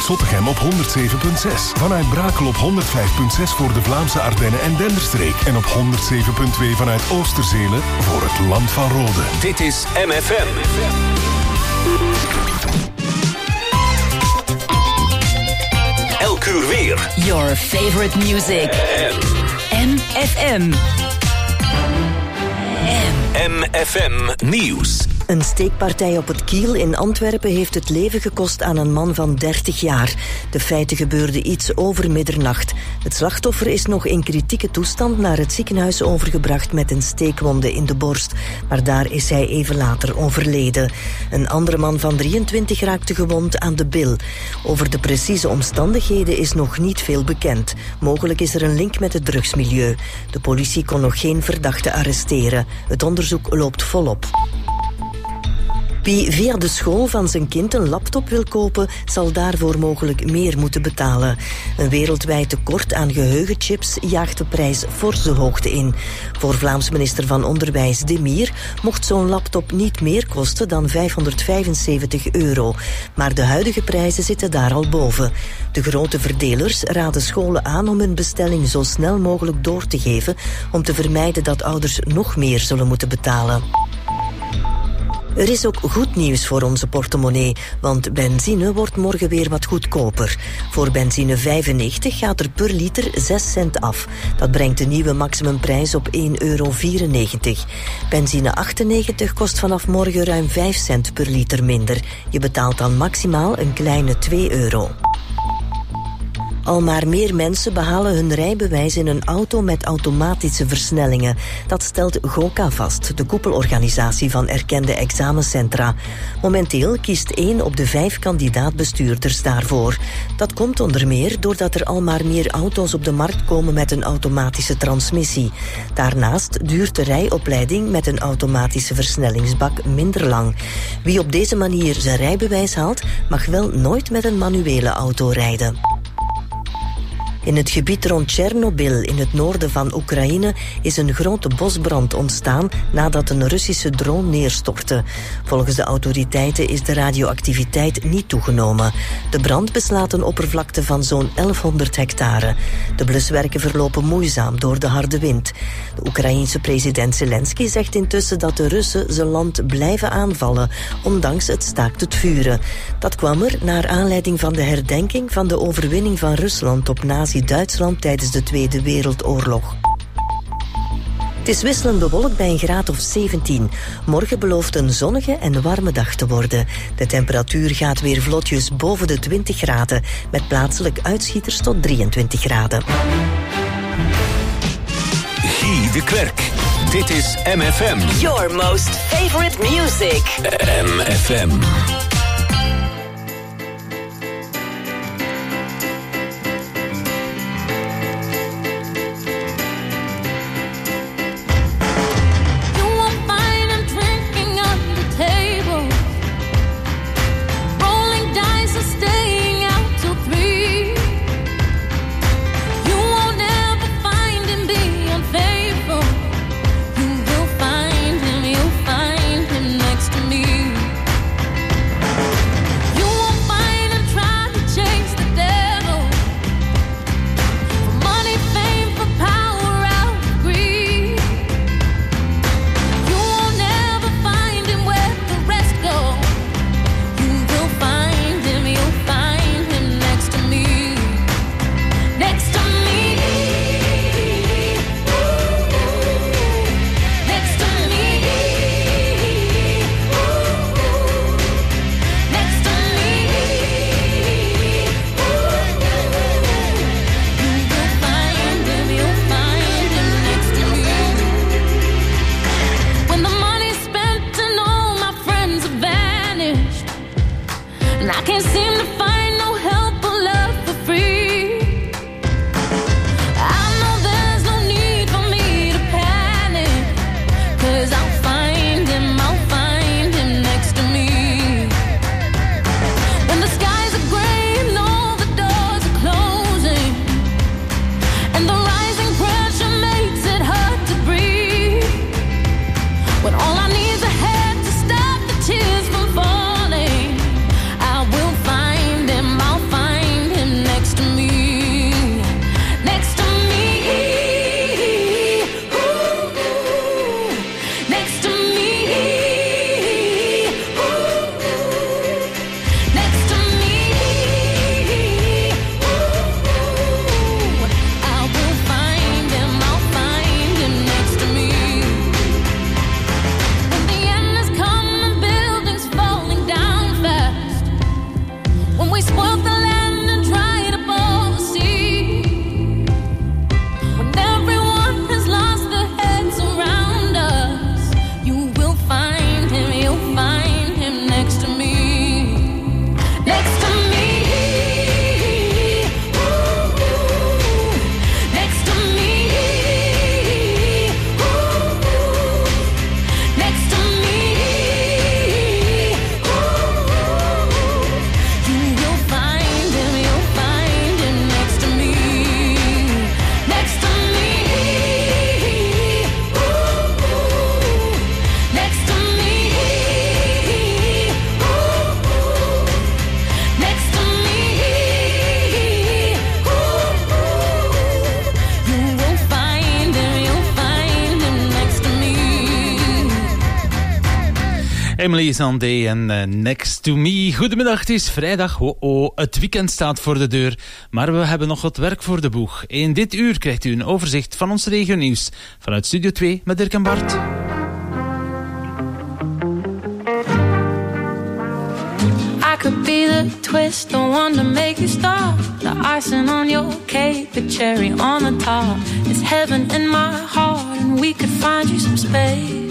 Zottegem op 107.6. Vanuit Brakel op 105.6 voor de Vlaamse Ardennen en Denderstreek. En op 107.2 vanuit Oosterzele voor het Land van Rode. Dit is MFM. Elk uur weer. Your favorite music. MFM. MFM Nieuws. Een steekpartij op het Kiel in Antwerpen heeft het leven gekost aan een man van 30 jaar. De feiten gebeurden iets over middernacht. Het slachtoffer is nog in kritieke toestand naar het ziekenhuis overgebracht met een steekwonde in de borst. Maar daar is hij even later overleden. Een andere man van 23 raakte gewond aan de bil. Over de precieze omstandigheden is nog niet veel bekend. Mogelijk is er een link met het drugsmilieu. De politie kon nog geen verdachte arresteren. Het onderzoek loopt volop. Wie via de school van zijn kind een laptop wil kopen, zal daarvoor mogelijk meer moeten betalen. Een wereldwijd tekort aan geheugenchips jaagt de prijs forse hoogte in. Voor Vlaams minister van Onderwijs De Mier mocht zo'n laptop niet meer kosten dan €575. Maar de huidige prijzen zitten daar al boven. De grote verdelers raden scholen aan om hun bestelling zo snel mogelijk door te geven, om te vermijden dat ouders nog meer zullen moeten betalen. Er is ook goed nieuws voor onze portemonnee, want benzine wordt morgen weer wat goedkoper. Voor benzine 95 gaat er per liter 6 cent af. Dat brengt de nieuwe maximumprijs op €1,94. Benzine 98 kost vanaf morgen ruim 5 cent per liter minder. Je betaalt dan maximaal een kleine €2. Al maar meer mensen behalen hun rijbewijs in een auto met automatische versnellingen. Dat stelt GOCA vast, de koepelorganisatie van erkende examencentra. Momenteel kiest 1 op de 5 kandidaat-bestuurders daarvoor. Dat komt onder meer doordat er al maar meer auto's op de markt komen met een automatische transmissie. Daarnaast duurt de rijopleiding met een automatische versnellingsbak minder lang. Wie op deze manier zijn rijbewijs haalt, mag wel nooit met een manuele auto rijden. In het gebied rond Tsjernobyl in het noorden van Oekraïne is een grote bosbrand ontstaan nadat een Russische drone neerstortte. Volgens de autoriteiten is de radioactiviteit niet toegenomen. De brand beslaat een oppervlakte van zo'n 1100 hectare. De bluswerken verlopen moeizaam door de harde wind. De Oekraïense president Zelensky zegt intussen dat de Russen zijn land blijven aanvallen, ondanks het staakt het vuren. Dat kwam er naar aanleiding van de herdenking van de overwinning van Rusland op Nazi-Duitsland tijdens de Tweede Wereldoorlog. Het is wisselend bewolkt bij een graad of 17. Morgen belooft een zonnige en warme dag te worden. De temperatuur gaat weer vlotjes boven de 20 graden, met plaatselijk uitschieters tot 23 graden. Guy de Klerk. Dit is MFM. Your most favorite music. MFM. All I need is a hand to stop the tears from falling. I will find Emily Sandé en Next to Me. Goedemiddag, het is vrijdag. Het weekend staat voor de deur. Maar we hebben nog wat werk voor de boeg. In dit uur krijgt u een overzicht van ons regionieuws. Vanuit Studio 2 met Dirk en Bart. I could be the twist, the one to make you stop. The icing on your cake, the cherry on the top. It's heaven in my heart, and we could find you some space.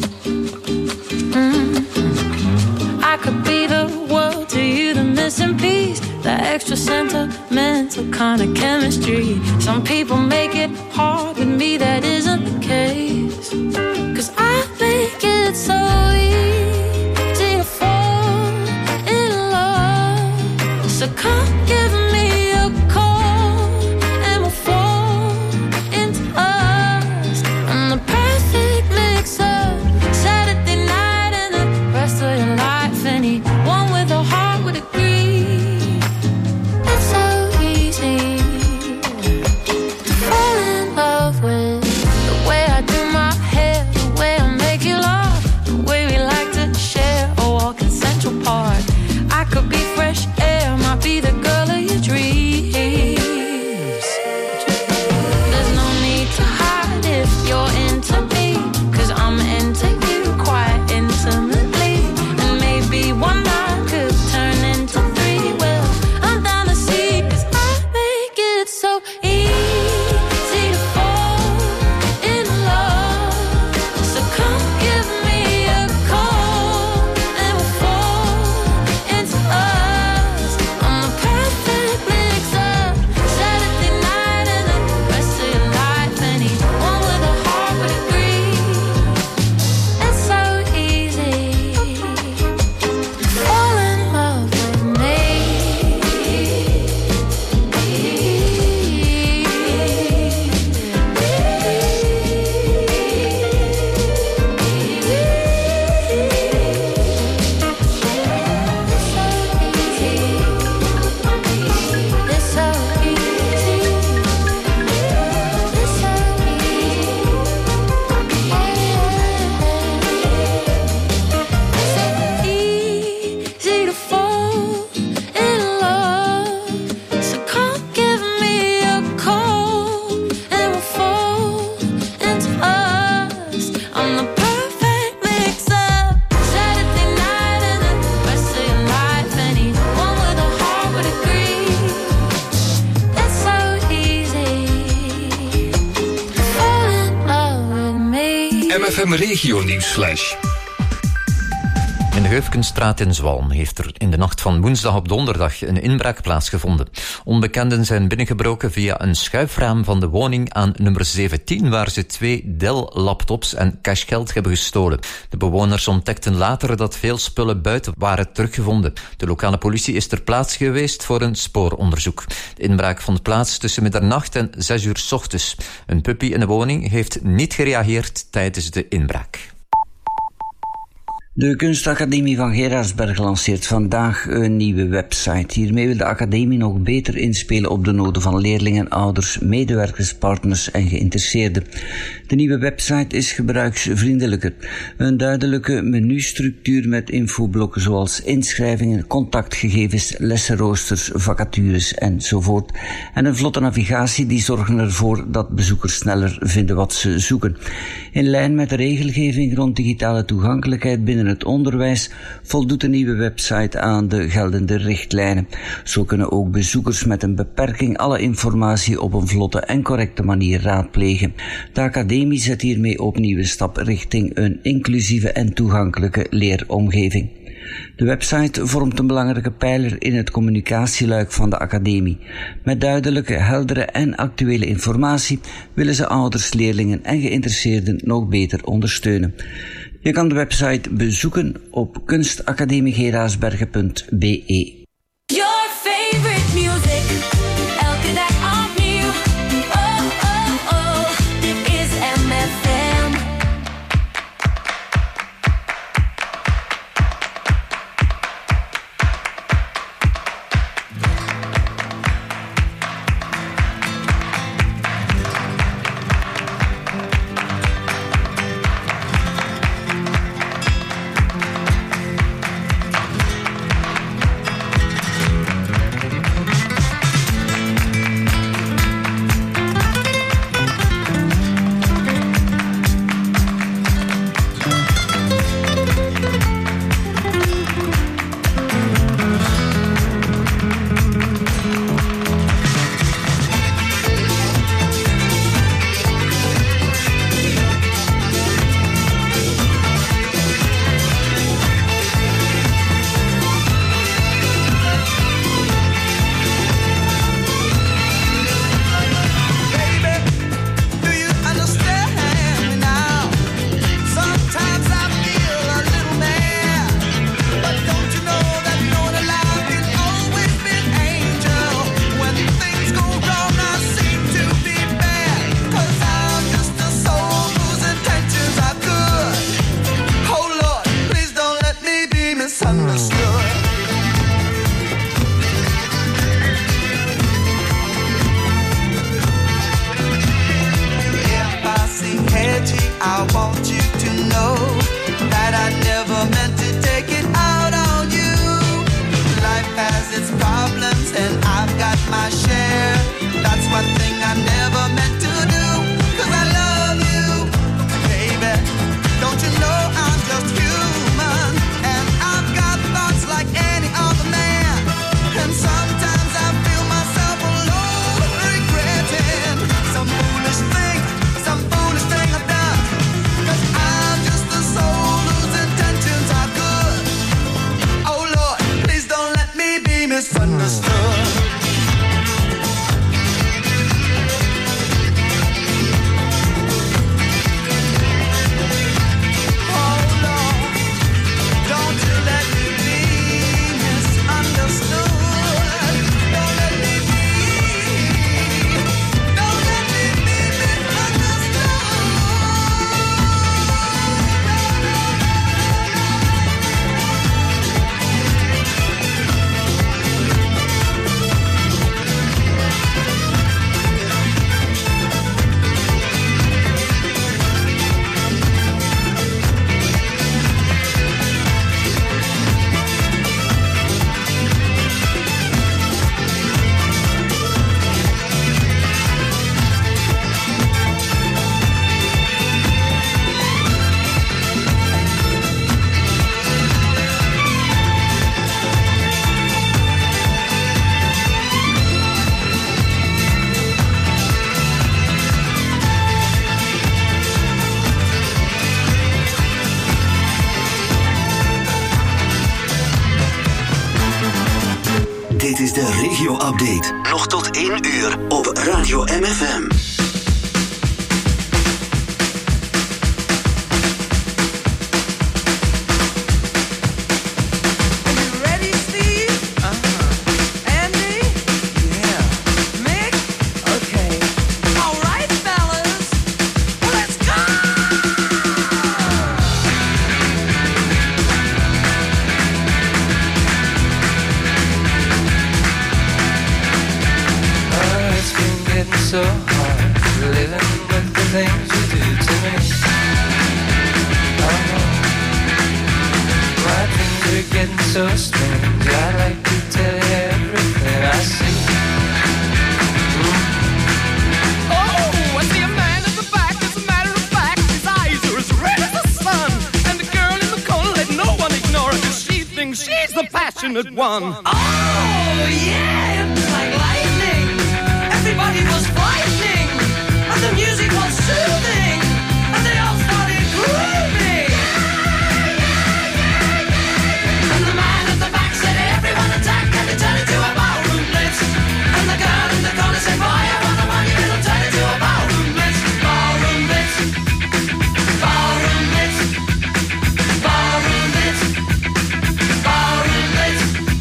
I could be the world to you, the missing piece, the extra sentimental kind of chemistry. Some people make it hard, with me that isn't the case. 'Cause I make it so easy to fall in love. So come give me a call and we'll fall into us. I'm the perfect mix-up, Saturday night and the rest of your life. Anyone with a heart would agree. It's so easy to fall in love with the way I do my hair, the way I make you laugh, the way we like to share a walk in Central Park. I could be fresh air, might be the girl of your dreams. There's no need to hide if you're into me, 'cause I'm into you quite intimately. And maybe one night could turn into three. Well, I'm down to see, 'cause I make it so easy to fall in love. So come give me a call and we'll fall into us. I'm the perfect mix-up, Saturday night and the rest of your life. Anyone with a heart would agree. It's so easy to fall in love with me. It's so easy. It's so easy to fall in love. So come give me a call and we'll fall into us. I'm the perfect mix-up, Saturday night and the rest of your life. Anyone with a heart would agree. It's so easy to fall in love with me. MFM Regio Nieuwsflash. In de Geufkenstraat in Zwalm heeft er in de nacht van woensdag op donderdag een inbraak plaatsgevonden. Onbekenden zijn binnengebroken via een schuifraam van de woning aan nummer 17, waar ze 2 Dell-laptops en cashgeld hebben gestolen. De bewoners ontdekten later dat veel spullen buiten waren teruggevonden. De lokale politie is ter plaatse geweest voor een spooronderzoek. De inbraak vond plaats tussen middernacht en 6 uur 's ochtends. Een puppy in de woning heeft niet gereageerd tijdens de inbraak. De Kunstacademie van Geraardsberg lanceert vandaag een nieuwe website. Hiermee wil de academie nog beter inspelen op de noden van leerlingen, ouders, medewerkers, partners en geïnteresseerden. De nieuwe website is gebruiksvriendelijker. Een duidelijke menustructuur met infoblokken zoals inschrijvingen, contactgegevens, lessenroosters, vacatures enzovoort. En een vlotte navigatie die zorgen ervoor dat bezoekers sneller vinden wat ze zoeken. In lijn met de regelgeving rond digitale toegankelijkheid binnen het onderwijs voldoet de nieuwe website aan de geldende richtlijnen. Zo kunnen ook bezoekers met een beperking alle informatie op een vlotte en correcte manier raadplegen. De academie zet hiermee opnieuw een stap richting een inclusieve en toegankelijke leeromgeving. De website vormt een belangrijke pijler in het communicatieluik van de academie. Met duidelijke, heldere en actuele informatie willen ze ouders, leerlingen en geïnteresseerden nog beter ondersteunen. Je kan de website bezoeken op kunstacademiegeraardsbergen.be. Your favorite music, elke dag opnieuw. Oh, oh, oh, dit is MFM. Dit is de regio-update. Nog tot 1 uur op Radio MFM. So hard living with the things you do to me. Oh, my things are getting so strange. I'd like to tell you everything I see. Oh, I see a man in the back. As a matter of fact, his eyes are as red as the sun. And the girl in the corner, let no one ignore her, 'cause she thinks she's the passionate one. Oh, yeah, it was like lightning. Everybody was frightening, and the music was soothing, and they all started grooving. And the man at the back said, everyone attack, and it turned into a ballroom blitz. And the girl in the corner said, boy, I want the money, it'll turn into a ballroom blitz. Ballroom blitz, ballroom blitz, ballroom blitz, ballroom blitz.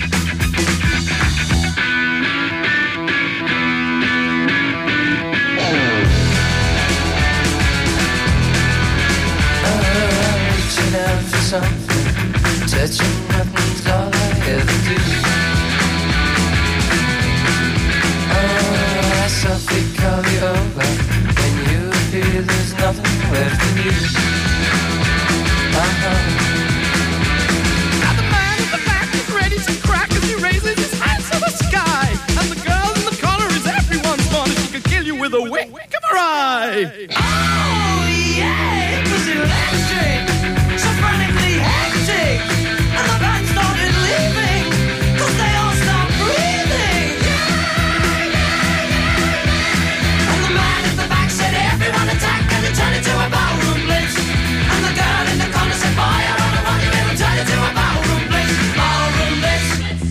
Out for something, touching nothing's all I ever do. Oh, I softly call you over when you appear. There's nothing left to do. Now the man in the back is ready to crack as he raises his hands to the sky. And the girl in the corner is everyone's fun, and she could kill you with a wink of her eye. Oh yeah, it was electric. So frantically hectic, and the band started leaving, 'cause they all stopped breathing. And the man at the back said, everyone attack, and it turned into a ballroom blitz. And the girl in the corner said, boy, I don't know what you will turn into a ballroom blitz. Ballroom blitz.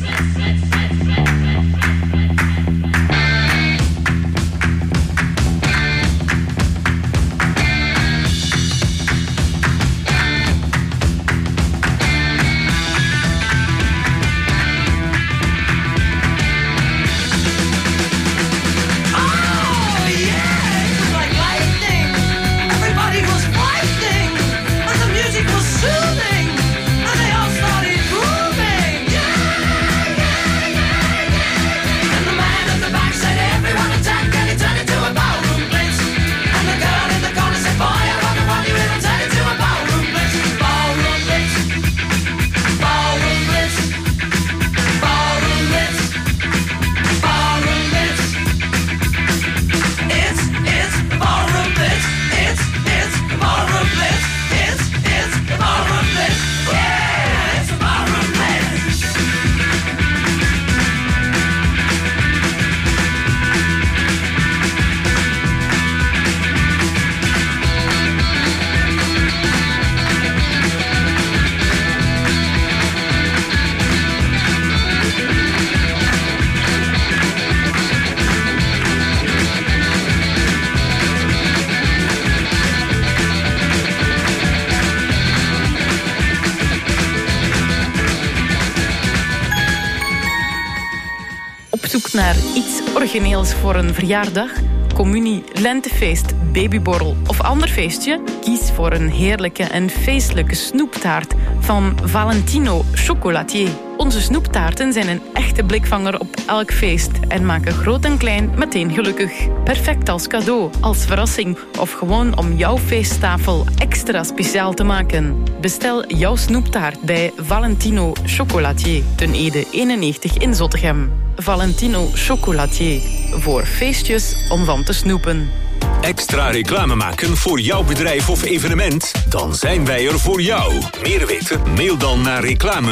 Naar iets origineels voor een verjaardag, communie, lentefeest, babyborrel of ander feestje? Kies voor een heerlijke en feestelijke snoeptaart van Valentino Chocolatier. Onze snoeptaarten zijn een echte blikvanger op elk feest en maken groot en klein meteen gelukkig. Perfect als cadeau, als verrassing of gewoon om jouw feesttafel extra speciaal te maken. Bestel jouw snoeptaart bij Valentino Chocolatier, ten Ede 91 in Zottegem. Valentino Chocolatier, voor feestjes om van te snoepen. Extra reclame maken voor jouw bedrijf of evenement? Dan zijn wij er voor jou. Meer weten? Mail dan naar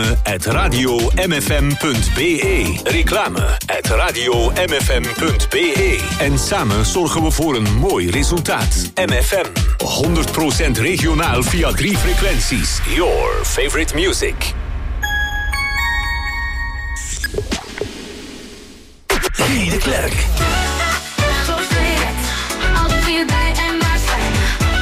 reclame@radiomfm.be. Reclame@radiomfm.be. En samen zorgen we voor een mooi resultaat. MFM, 100% regionaal via 3 frequenties. Your favorite music. Guy de Klerk. Zo straight, altijd weer bij en maar zijn.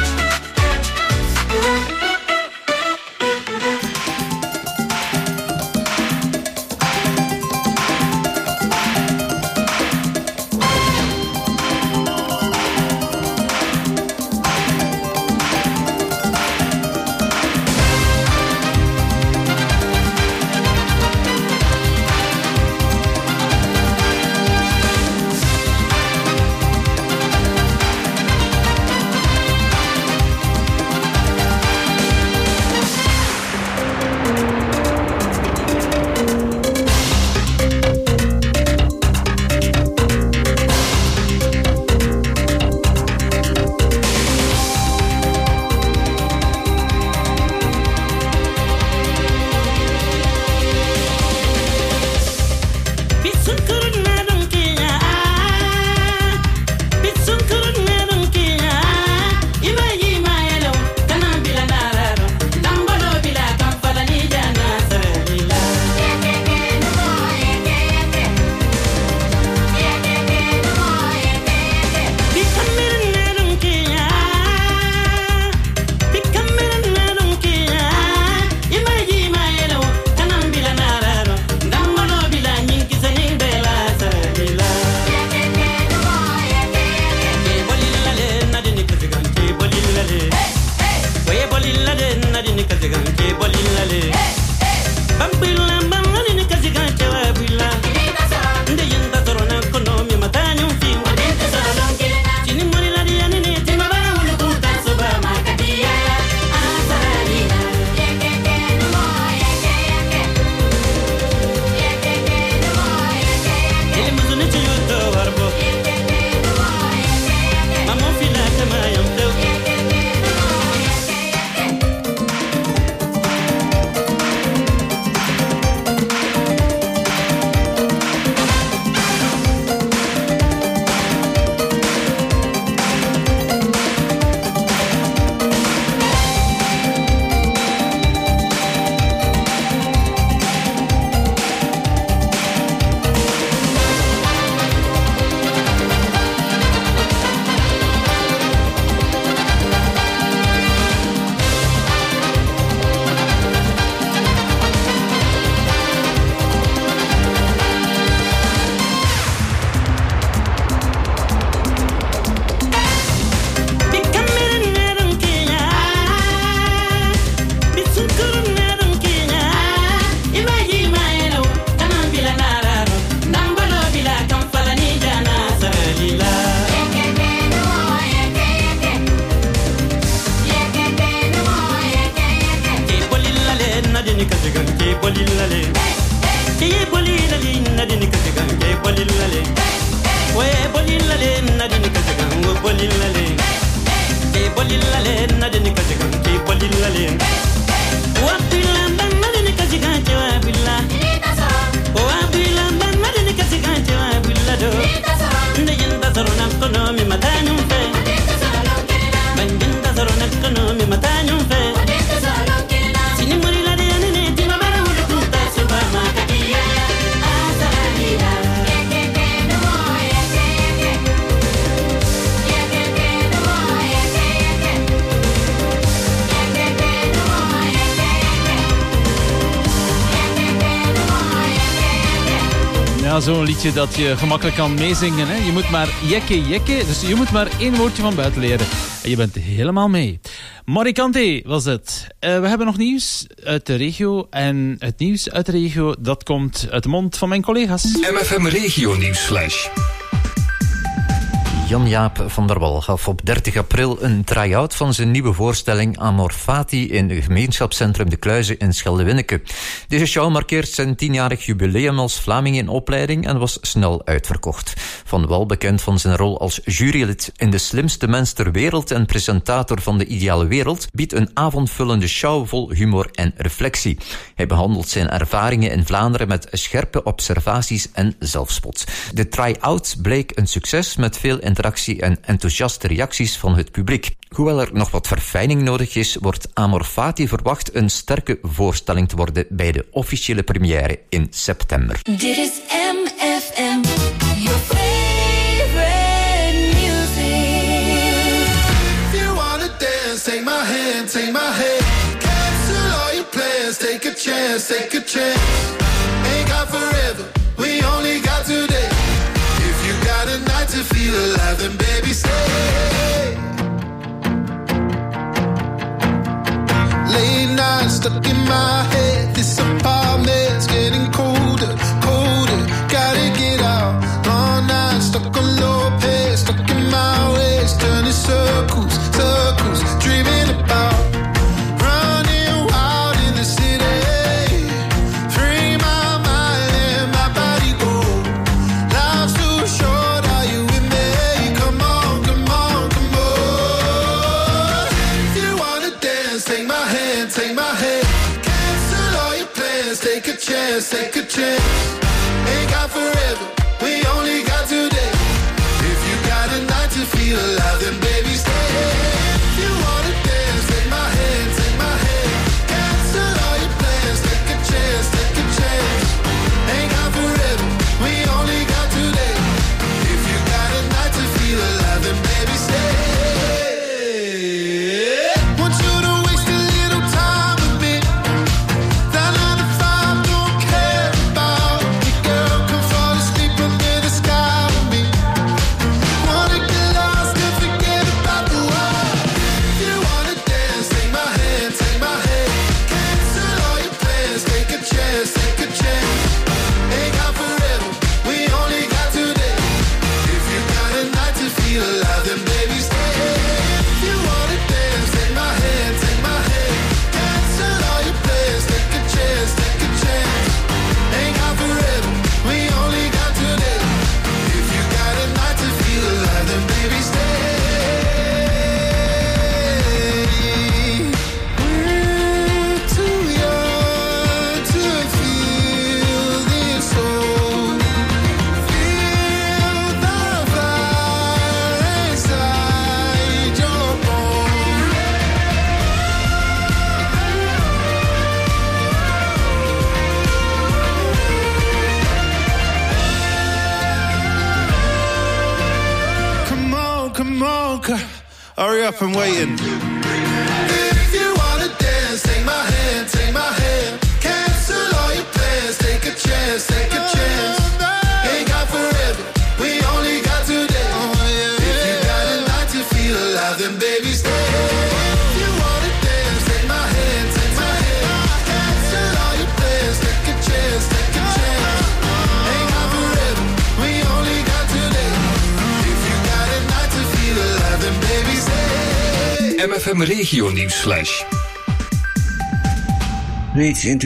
Zo'n liedje dat je gemakkelijk kan meezingen. Hè? Je moet maar jekke, dus je moet maar 1 woordje van buiten leren. En je bent helemaal mee. Morikante was het. We hebben nog nieuws uit de regio. En het nieuws uit de regio, dat komt uit de mond van mijn collega's. MFM Regio Nieuwsflash. Jan-Jaap van der Wal gaf op 30 april een try-out van zijn nieuwe voorstelling Amor Fati in het gemeenschapscentrum De Kluizen in Schelde-Winneke. Deze show markeert zijn 10-jarig jubileum als Vlaming in opleiding en was snel uitverkocht. Van Wal, bekend van zijn rol als jurylid in De Slimste Mens ter Wereld en presentator van De Ideale Wereld, biedt een avondvullende show vol humor en reflectie. Hij behandelt zijn ervaringen in Vlaanderen met scherpe observaties en zelfspot. De try-out bleek een succes met veel interactie en enthousiaste reacties van het publiek. Hoewel er nog wat verfijning nodig is, wordt Amor Fati verwacht een sterke voorstelling te worden bij de officiële première in september. Dit is MFM, your dance, take a chance. Ain't got forever, we only got today. If you got a night to feel alive, then baby stay. Late night stuck in my head. This apartment's getting colder, colder. Gotta get out. Long night stuck on low pace, stuck in my ways, turning circles, circles, dreaming about running wild in the city. Free my mind and my body go. Life's too short, are you with me? Come on, come on, come on. If you wanna dance, take my hand, take my hand. Cancel all your plans, take a chance, take a chance. Ain't got forever, we only got today. If you got a night to feel alive, then baby stay. If you wanna dance, take my hand, take my hand. Cancel all your plans, take a chance, take a chance. Ain't got forever, we only got today. If you got a night to feel alive, then baby stay. Want you to waste a little time with me. That 9 to 5 don't care about me, girl. Come fall asleep under the sky with me. Wanna get lost and forget about the world. If you wanna dance, take my hand, take my hand. Cancel all your plans, take a chance, take a chance. Ain't got forever, we only got today. If you got a night to feel alive, then baby stay. If you wanna dance, take my hand, take my hand. Cancel all your plans, take a chance, take a chance. Ain't got forever, we only got today. If you got a night to feel alive, then baby stay. We're too young to feel this soul. Feel the fire inside your bones. Come on, hurry up, I'm waiting. If you wanna dance, take my hand, take my hand. Cancel all your plans, take a chance, take a chance. Ain't got forever, we only got today. If you got a night to feel alive, then baby stay. If you wanna dance, take my hand, take my hand. Cancel all your plans, take a chance, take a chance. Ain't got forever, we only got today. If you got a night to feel alive, then baby stay. MFM Regio Nieuwsflash. Reeds in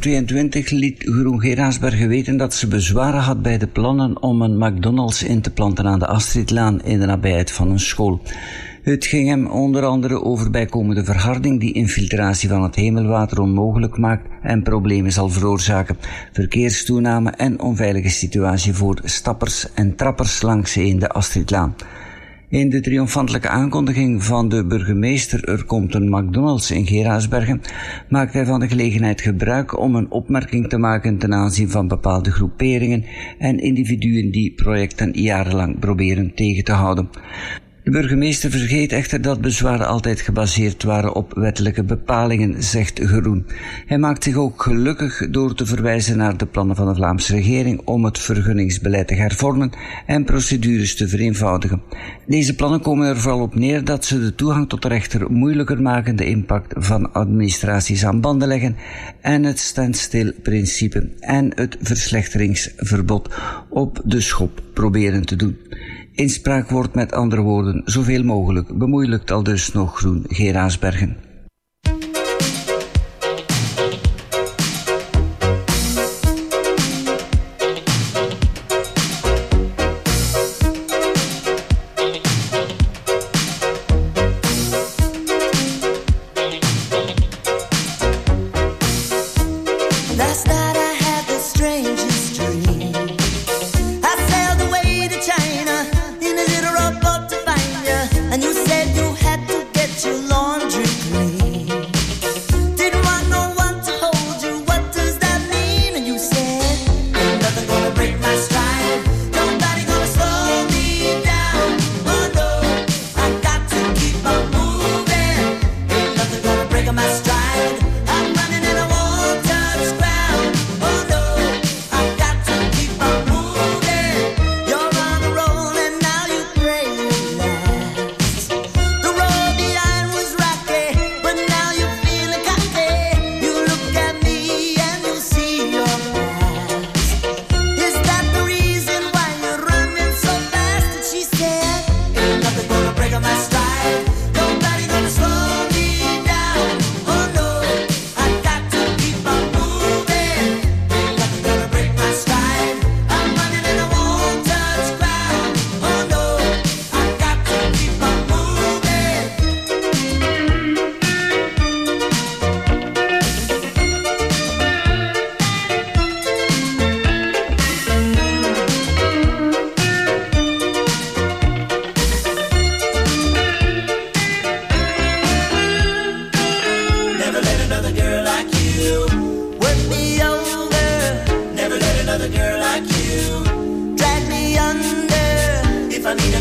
2022 liet Groen Gerardsbergen weten dat ze bezwaren had bij de plannen om een McDonald's in te planten aan de Astridlaan in de nabijheid van een school. Het ging hem onder andere over bijkomende verharding die infiltratie van het hemelwater onmogelijk maakt en problemen zal veroorzaken, verkeerstoename en onveilige situatie voor stappers en trappers langs de Astridlaan. In de triomfantelijke aankondiging van de burgemeester er komt een McDonald's in Gerardsbergen maakt hij van de gelegenheid gebruik om een opmerking te maken ten aanzien van bepaalde groeperingen en individuen die projecten jarenlang proberen tegen te houden. De burgemeester vergeet echter dat bezwaren altijd gebaseerd waren op wettelijke bepalingen, zegt Groen. Hij maakt zich ook gelukkig door te verwijzen naar de plannen van de Vlaamse regering om het vergunningsbeleid te hervormen en procedures te vereenvoudigen. Deze plannen komen er vooral op neer dat ze de toegang tot de rechter moeilijker maken, de impact van administraties aan banden leggen en het standstill-principe en het verslechteringsverbod op de schop proberen te doen. Inspraak wordt met andere woorden zoveel mogelijk bemoeilijkt, aldus nog Groen Gerardsbergen. My stride, I'm running in a wall-touch crowd.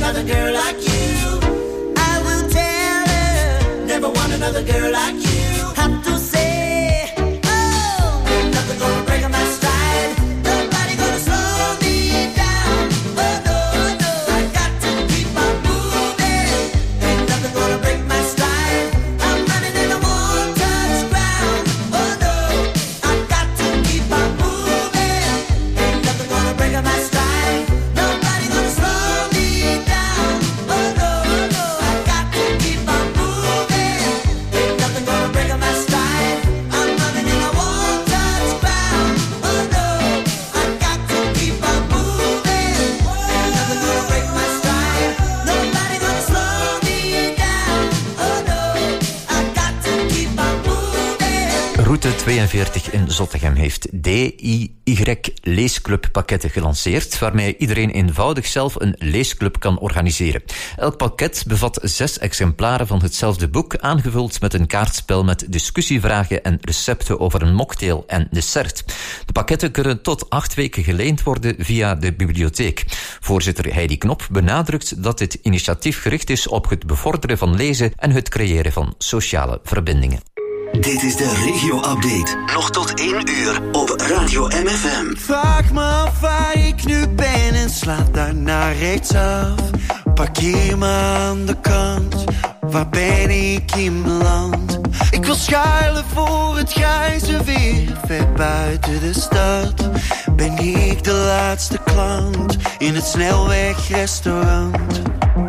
another girl like you. I will tell her, never want another girl like you. Have to say, oh, ain't nothing gonna break my stride. Nobody gonna slow me down. Oh no, no, I got to keep on moving. Ain't nothing gonna break my stride. I'm running and I won't touch ground. Oh no, I got to keep on moving. Ain't nothing gonna break my stride. Nobody gonna slow me down. Oh no, no, I got to keep on moving. Ain't nothing gonna break my stride. I'm running and I won't touch ground. Oh no, I got to keep on moving. Ain't nothing gonna break my stride. Nobody gonna slow me down. Oh no, I got to keep on moving. Route 42 in Zottegem heeft DIY leesclub pakketten gelanceerd, waarmee iedereen eenvoudig zelf een leesclub kan organiseren. Elk pakket bevat 6 exemplaren van hetzelfde boek, aangevuld met een kaartspel met discussievragen en recepten over een mocktail en dessert. De pakketten kunnen tot 8 weken geleend worden via de bibliotheek. Voorzitter Heidi Knop benadrukt dat dit initiatief gericht is op het bevorderen van lezen en het creëren van sociale verbindingen. Dit is de regio-update. Nog tot 1 uur op Radio MFM. Vraag me af waar ik nu ben en slaat daarna rechtsaf. Parkeer me aan de kant, waar ben ik in beland? Ik wil schuilen voor het grijze weer, ver buiten de stad. Ben ik de laatste klant in het snelwegrestaurant?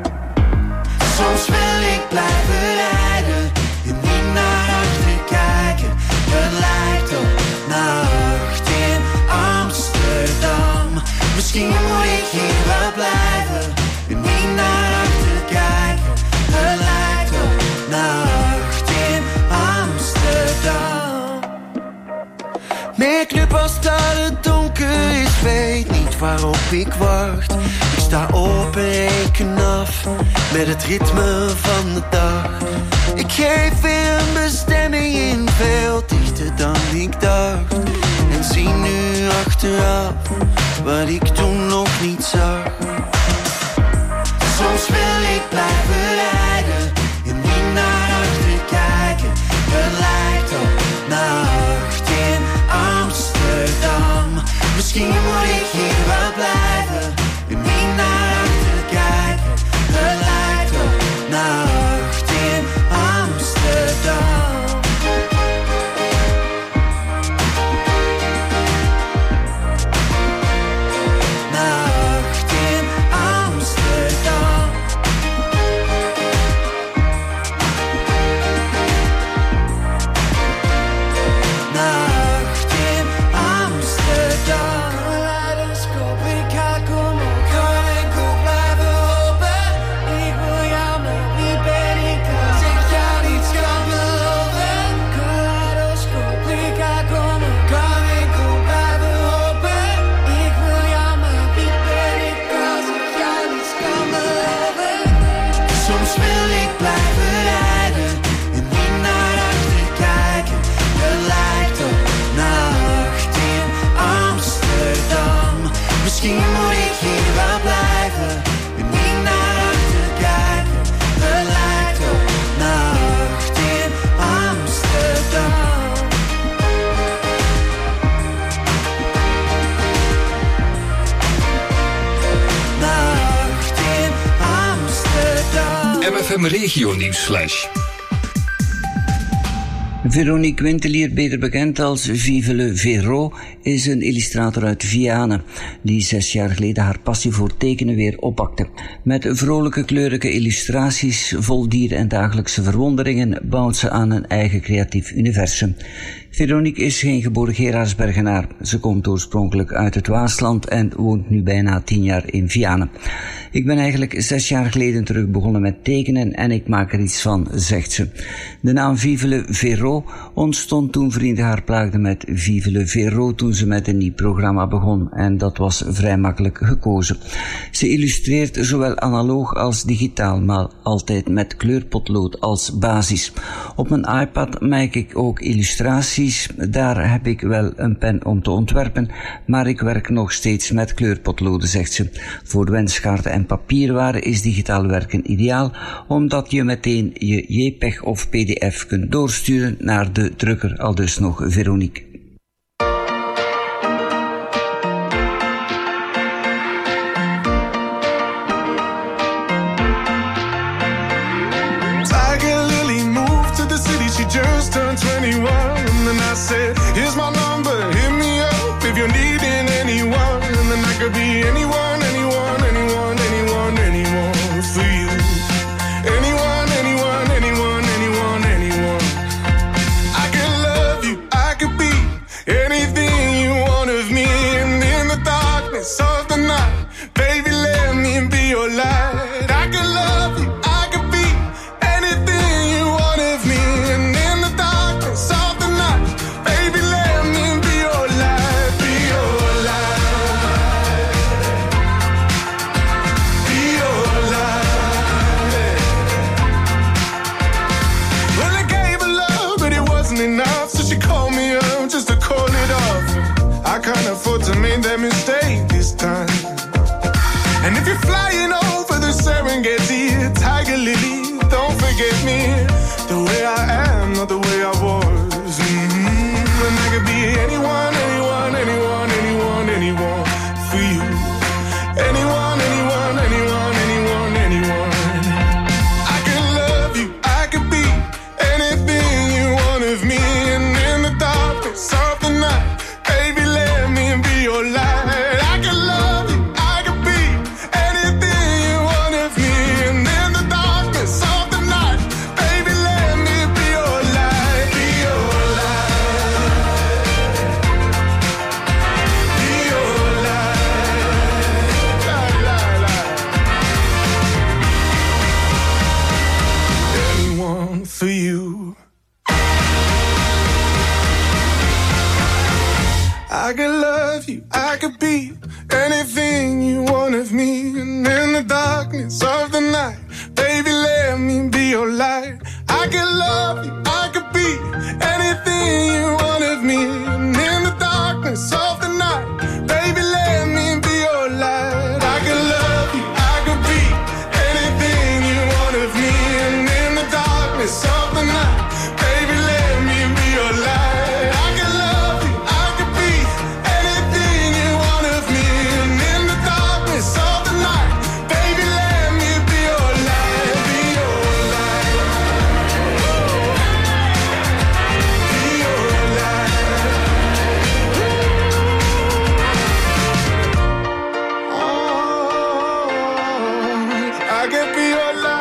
Soms wil ik blijven rijden en niet naar achter kijken. Het lijkt op nacht in Amsterdam. Misschien moet ik hier wel blijven en niet naar achter kijken. Het lijkt op nacht in Amsterdam. Merk nu pas dat het donker is, weet niet waarop ik wacht. Ik sta op en reken af met het ritme van de dag. Ik geef weer een bestemming in, veel dichter dan ik dacht. En zie nu achteraf wat ik toen nog niet zag. Soms wil ik blijven rijden en niet naar achter kijken. Het lijkt op nacht in Amsterdam. Misschien moet ik hier wel blijven en niet naar achter kijken. Het lijkt op nacht in Amsterdam. Nacht in Amsterdam. Nacht in Amsterdam. Kaleidoscoop, ik ga komen. Kan ik ook blijven hopen? Ik wil jou, maar wie ben ik als ik jou niets kan beloven? Kaleidoscoop, ik ga komen. Kan ik ook blijven hopen? Ik wil jou, maar wie ben ik als ik jou niets kan beloven? Soms wil ik blijven rijden en niet naar achter kijken. Het lijkt op nacht in Amsterdam. Misschien moet ik hier wel blijven en niet naar achter kijken. Het lijkt op nacht in Amsterdam. Nacht in Amsterdam. MFM Regio Nieuwsflash. Veronique Wintelier, beter bekend als Vive le Véro, is een illustrator uit Vianen, die 6 jaar geleden haar passie voor tekenen weer oppakte. Met vrolijke kleurrijke illustraties, vol dieren en dagelijkse verwonderingen bouwt ze aan een eigen creatief universum. Veronique is geen geboren Gerardsbergenaar. Ze komt oorspronkelijk uit het Waasland en woont nu bijna 10 jaar in Vianen. Ik ben eigenlijk 6 jaar geleden terug begonnen met tekenen en ik maak er iets van, zegt ze. De naam Vive le Véro ontstond toen vrienden haar plaagden met Vive le Véro toen ze met een nieuw programma begon en dat was vrij makkelijk gekozen. Ze illustreert zowel analoog als digitaal, maar altijd met kleurpotlood als basis. Op mijn iPad maak ik ook illustraties illustraties, daar heb ik wel een pen om te ontwerpen, maar ik werk nog steeds met kleurpotloden, zegt ze. Voor wenskaarten en papierwaren is digitaal werken ideaal, omdat je meteen je JPEG of PDF kunt doorsturen naar de drukker, aldus nog Veronique. Just turned 21, and then I said, here's my number, hit me up if you're needing anyone. And then I could be anyone, anyone, anyone, anyone, anyone for you. Anyone, anyone, anyone, anyone, anyone. I could love you, I could be anything you want of me. And in the darkness of the night, baby, let me be your light. I could love you, I could be anything you want of me. I can't afford to make that mistake this time. And if you're flying over the Serengeti, Tiger Lily, don't forget me. The way I am, not the way I was. And I could be anyone, anyone, anyone, anyone, anyone for you. Anyone, anyone, anyone, anyone, anyone. I could love you, I could be anything you want of me. And in the darkness of the night, baby, let me be your light. I could love you, I could be anything you want of me. And in the darkness of the night, baby, let me be your light. Be your light. Be your light. La, la, la. Anyone for you. I could love you, I could be anything you want of me. And in the darkness of the night, baby, let me be your light. I could love you, I could be anything you want of me. And in the darkness of the night, baby, let me be your light. I could love you, I could be anything you want of me. And in the darkness of the night, baby, let me be your light. I could love you, I could be anything you want of me. And in the darkness of the night, baby, let me be your light. Be your light. Be your light. Oh, I could be your light.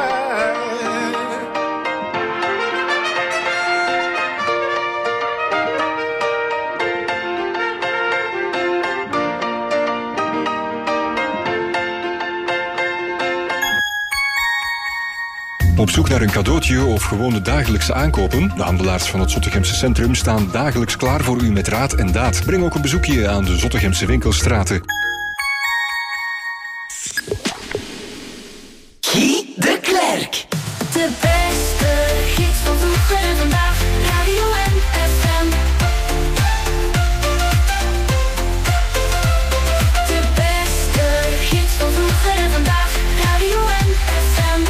Op zoek naar een cadeautje of gewoon de dagelijkse aankopen? De handelaars van het Zottegemse Centrum staan dagelijks klaar voor u met raad en daad. Breng ook een bezoekje aan de Zottegemse winkelstraten. Guy de Klerk. De beste hits van vroeger en vandaag. Radio FM. De beste hits van vroeger en vandaag. Radio FM.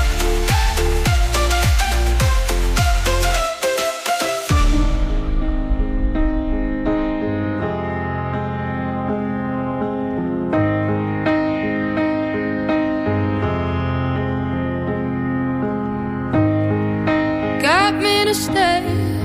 Got me to stay.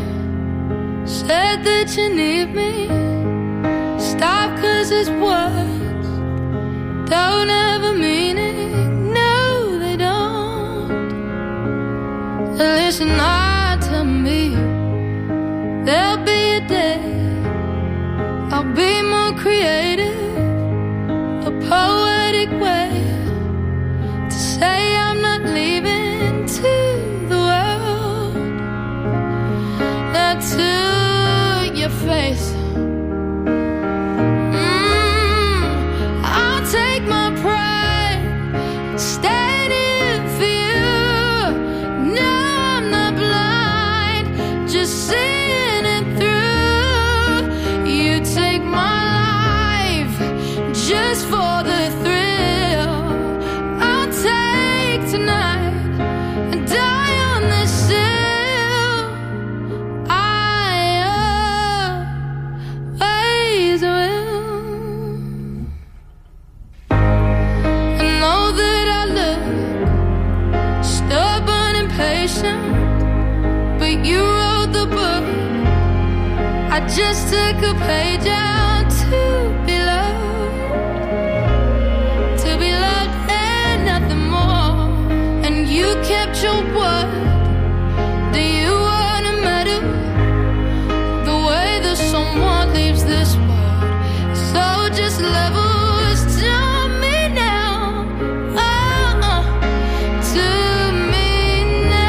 Said that you need me. Stop 'cause it's words don't have a meaning. No, they don't. Listen hard to me. There'll be a day I'll be more creative, a poetic way to say I'm not leaving to the world. Not to your face. I'll take my pride, stand in for you. No, I'm not blind, just seeing it through. just took a page out to be loved and nothing more. And you kept your word. Do you wanna matter the way that someone leaves this world? So just level us to me now, to me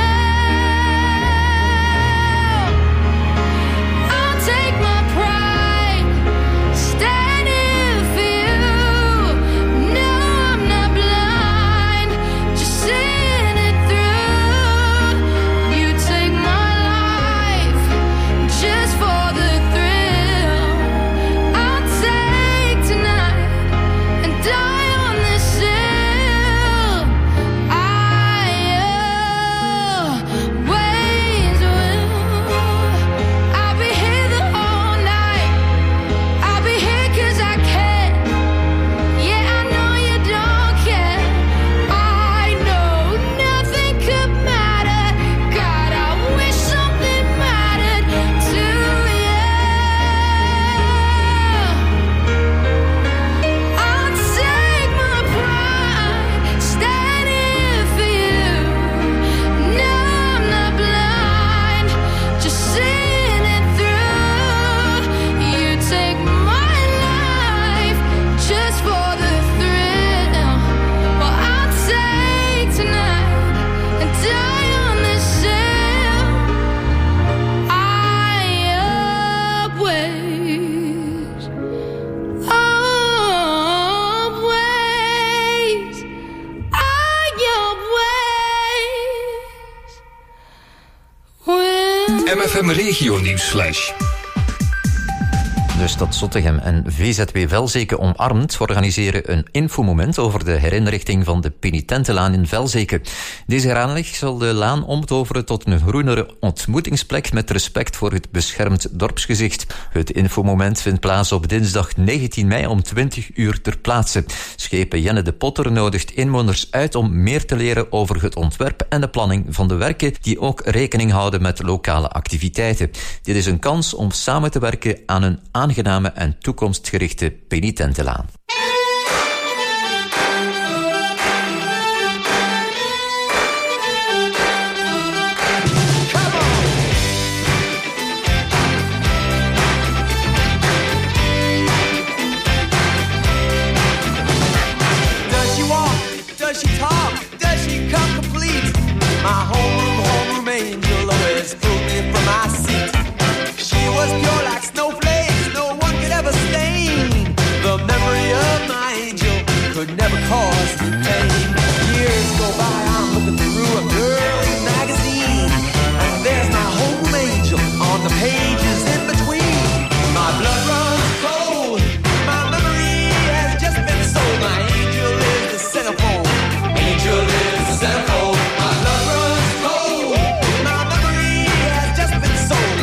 now. I'll take my pride, standing for you. No, I'm not blind, just seeing it through. You take my life just for the thrill. I'll take tonight and die on this hill. I always will. I'll be here the whole night. I'll be here 'cause I can. Yeah, I know you don't care. I know nothing could matter. God, I wish something mattered to you. I'll take my pride, standing for you. No, I'm not blind, just seeing it through. You take my life just for the thrill. Well, I'll take tonight and die on this hill. I always, always, I always will. MFM Regio Nieuwsflash. De stad Zottegem en VZW Velzeke Omarmd organiseren een infomoment over de herinrichting van de Penitentenlaan in Velzeke. Deze heraanleg zal de laan omtoveren tot een groenere ontmoetingsplek met respect voor het beschermd dorpsgezicht. Het infomoment vindt plaats op dinsdag 19 mei om 20 uur ter plaatse. Schepen Jenne de Potter nodigt inwoners uit om meer te leren over het ontwerp en de planning van de werken die ook rekening houden met lokale activiteiten. Dit is een kans om samen te werken aan een aangename en toekomstgerichte penitentenlaan. Does she walk? Does she talk? Does she come complete? My homeroom angel always pulled me from my seat. She was pure like snowflakes, no one could ever stain. The memory of my angel could never cause me pain. Years go by, I'm looking through a girly magazine, and there's my home angel on the pages in between. My blood runs cold, my memory has just been sold. My angel is the centerfold, angel is the centerfold. My blood runs cold, my memory has just been sold.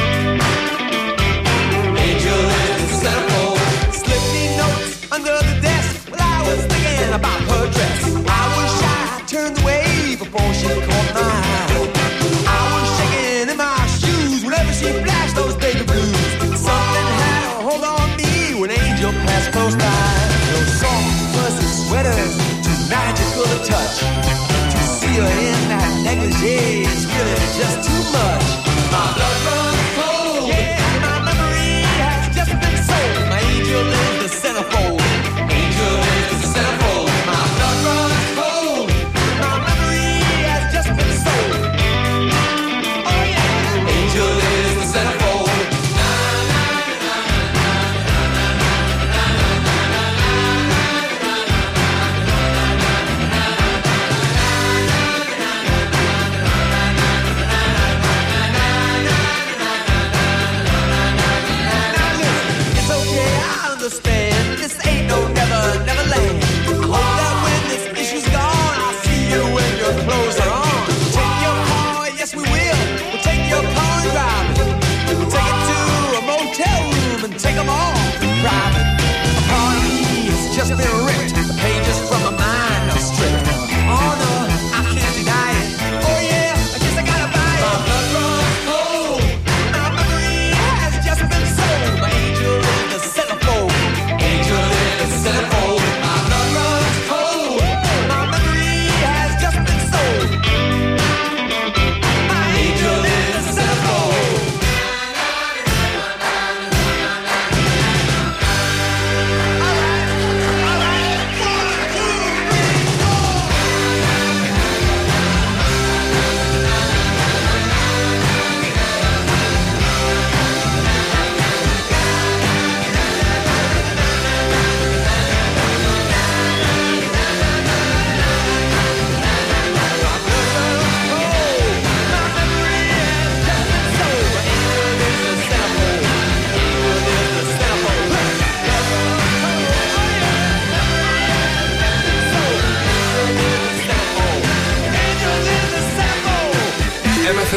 Angel is the centerfold. Slip me notes under the desk while I was thinking about her dress. I was shy, I turned away before she caught my eye. I was shaking in my shoes whenever she flashed those baby blues. Something had a hold on me when Angel passed close by. Those soft, fuzzy sweaters, too magical to touch. To see her in that negligee is really just too much. My blood runs cold, yeah, my memory has just been sold. My angel is the centerfold, angel is the centerfold. My blood runs cold, my memory has just been sold. Oh yeah, angel is the centerfold. It's okay, I understand. This ain't no never, never land. I hope that when this issue's gone, I'll see you when your clothes are on. Take your car, yes we will. We'll take your car and drive it. We'll take it to a motel room and take them all private. A part of me has just been ripped. The pages from my mind are stripped. Oh no, I can't deny it. Oh yeah, I guess I gotta buy it. My blood runs cold. My memory has just been sold.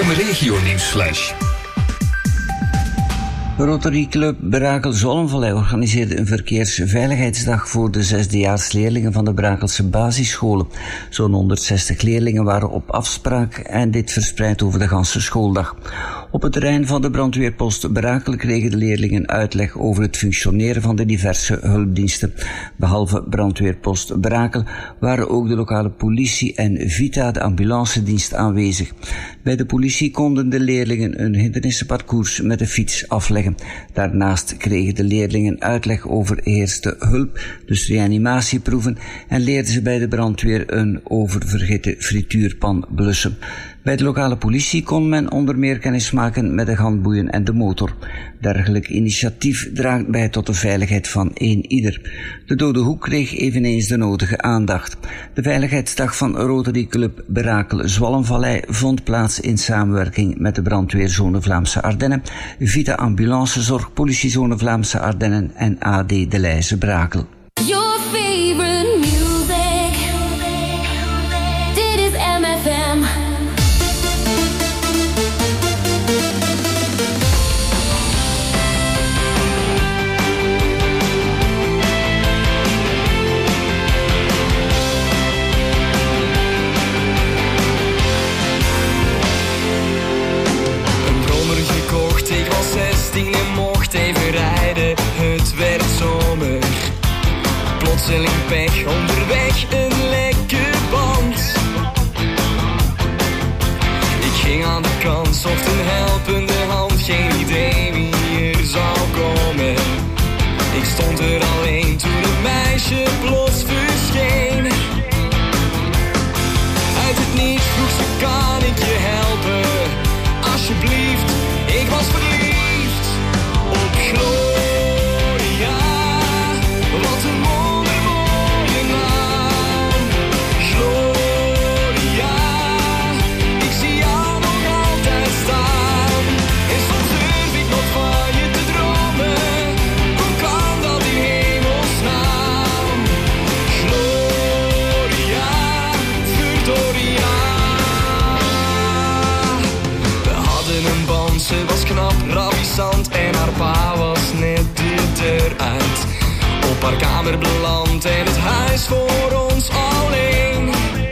FM Regio Nieuwsflash. Rotary Club Brakel-Zollenvallei organiseerde een verkeersveiligheidsdag voor de zesdejaarsleerlingen van de Brakelse basisscholen. Zo'n 160 leerlingen waren op afspraak en dit verspreid over de ganse schooldag. Op het terrein van de brandweerpost Brakel kregen de leerlingen uitleg over het functioneren van de diverse hulpdiensten. Behalve brandweerpost Brakel waren ook de lokale politie en Vita, de ambulancedienst, aanwezig. Bij de politie konden de leerlingen een hindernissenparcours met de fiets afleggen. Daarnaast kregen de leerlingen uitleg over eerste hulp, dus reanimatieproeven, en leerden ze bij de brandweer een oververhitte frituurpan blussen. Bij de lokale politie kon men onder meer kennis maken met de handboeien en de motor. Dergelijk initiatief draagt bij tot de veiligheid van eenieder. De Dode Hoek kreeg eveneens de nodige aandacht. De Veiligheidsdag van Rotary Club Brakel-Zollenvallei vond plaats in samenwerking met de brandweerzone Vlaamse Ardennen, Vita Ambulancezorg, Politiezone Vlaamse Ardennen en AD De Leize Brakel. Your favorite music. Dit is MFM. Ik was 16 en mocht even rijden, het werd zomer. Plotseling pech, onderweg een lekke band. Ik ging aan de kant, zocht een helpende hand. Geen idee wie er zou komen. Ik stond er alleen toen het meisje plots verscheen. Uit het niets vroeg ze, kan ik je helpen? Alsjeblieft, ik was verliefd op Gloria. Wat een wondermooie naam. Gloria, ik zie jou nog altijd staan. En soms durf ik nog van je te dromen. Hoe kan dat in hemelsnaam? Gloria, verdoria. We hadden een band, ze was knap, ravissant en haar pa was net de deur uit. Op haar kamer beland en het huis voor ons alleen.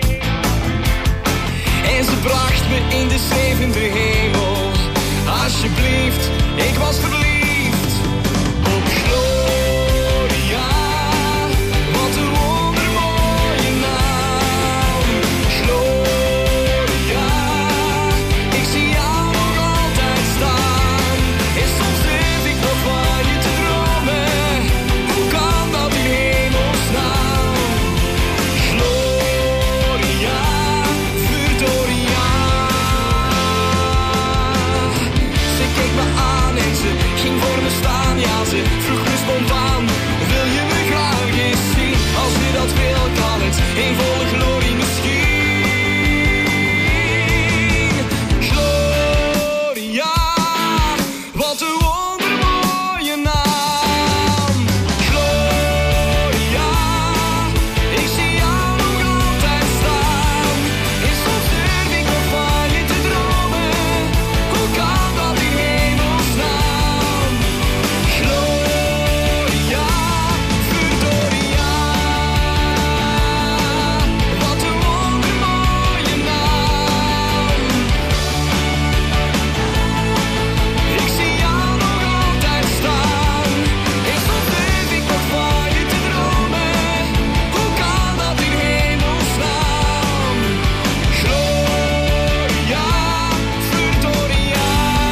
En ze bracht me in de zevende hemel. Alsjeblieft, ik was verliefd op Gloria. Wat een wondermooie naam. Gloria, ik zie jou nog altijd staan. En soms durf ik nog van je te dromen. Hoe kan dat in hemelsnaam? Gloria, verdoria. Ze keek me aan en ze ging voor me staan. Ja, ze vroeg me spontaan, wil je me graag eens zien? Als je dat wil, kan het in volle glorie misschien. Gloria, wat een wondermooie naam. Gloria, ik zie jou nog altijd staan. En soms durf ik nog van je te dromen. Hoe kan dat in hemelsnaam? Gloria, verdoria. Wat een wondermooie naam. Ik zie jou nog altijd staan. En soms durf ik nog van je te dromen. Hoe kan dat in hemelsnaam? Gloria, verdoria,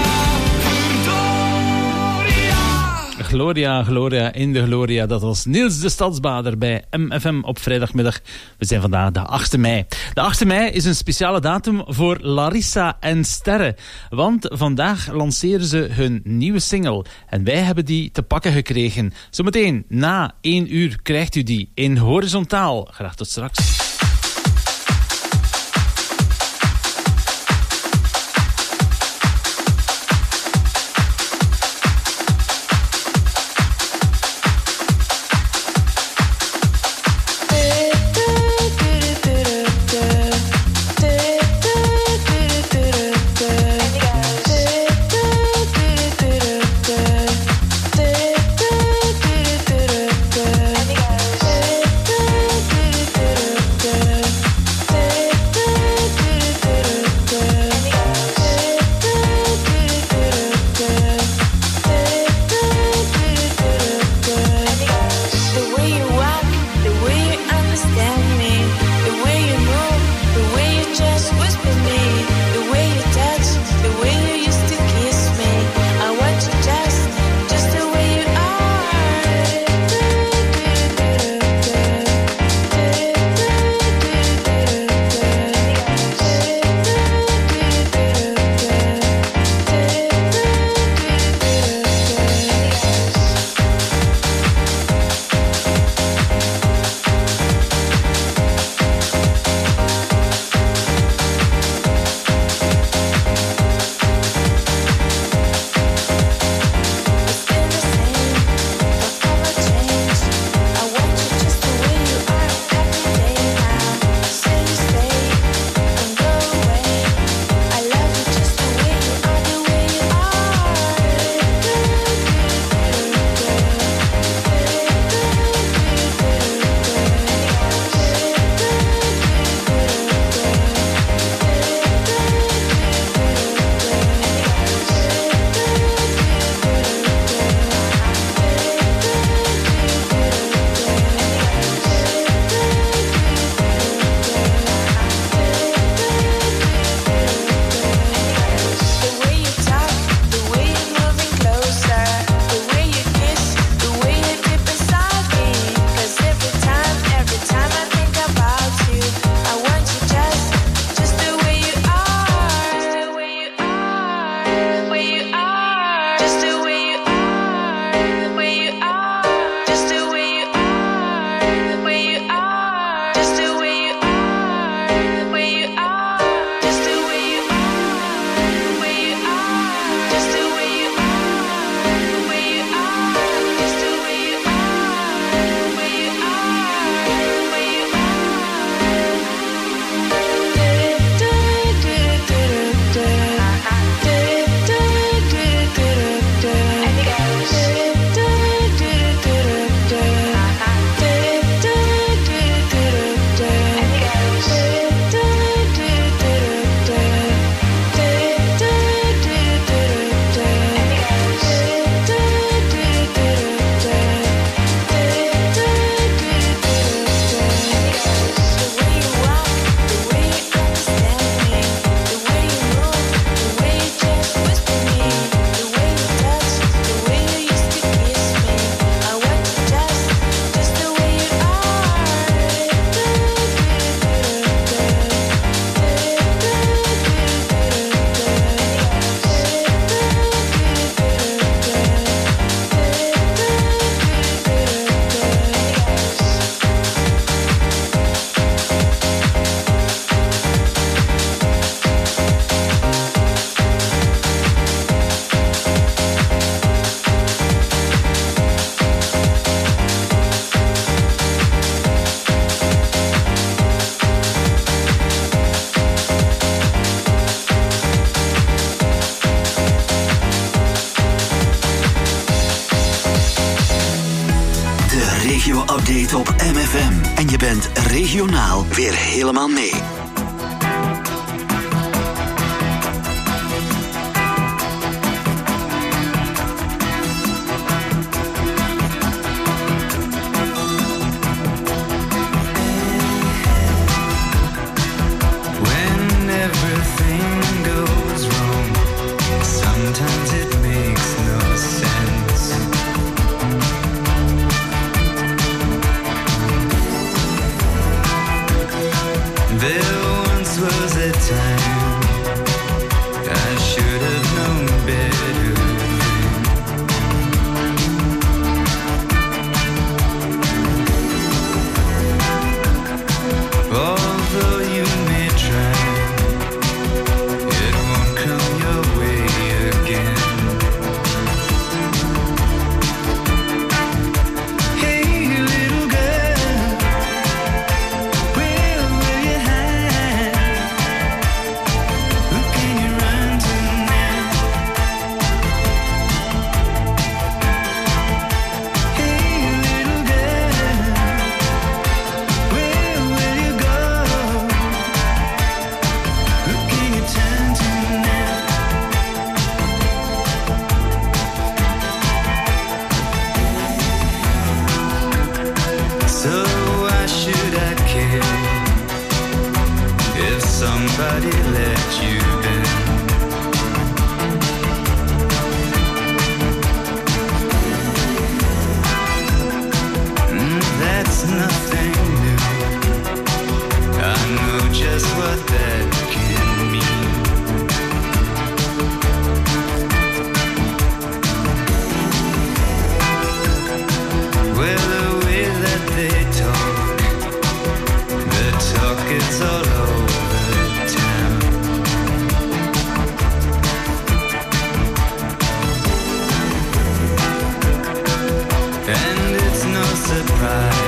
verdoria. Gloria, Gloria in de Gloria. Dat was Niels de Stadsbader bij MFM op vrijdagmiddag. We zijn vandaag de 8e mei. De 8e mei is een speciale datum voor Larissa en Sterre. Want vandaag lanceren ze hun nieuwe single. En wij hebben die te pakken gekregen. Zometeen na 1 uur krijgt u die in horizontaal. Graag tot straks. Do radio-update op MFM. En je bent regionaal weer helemaal mee. And it's no surprise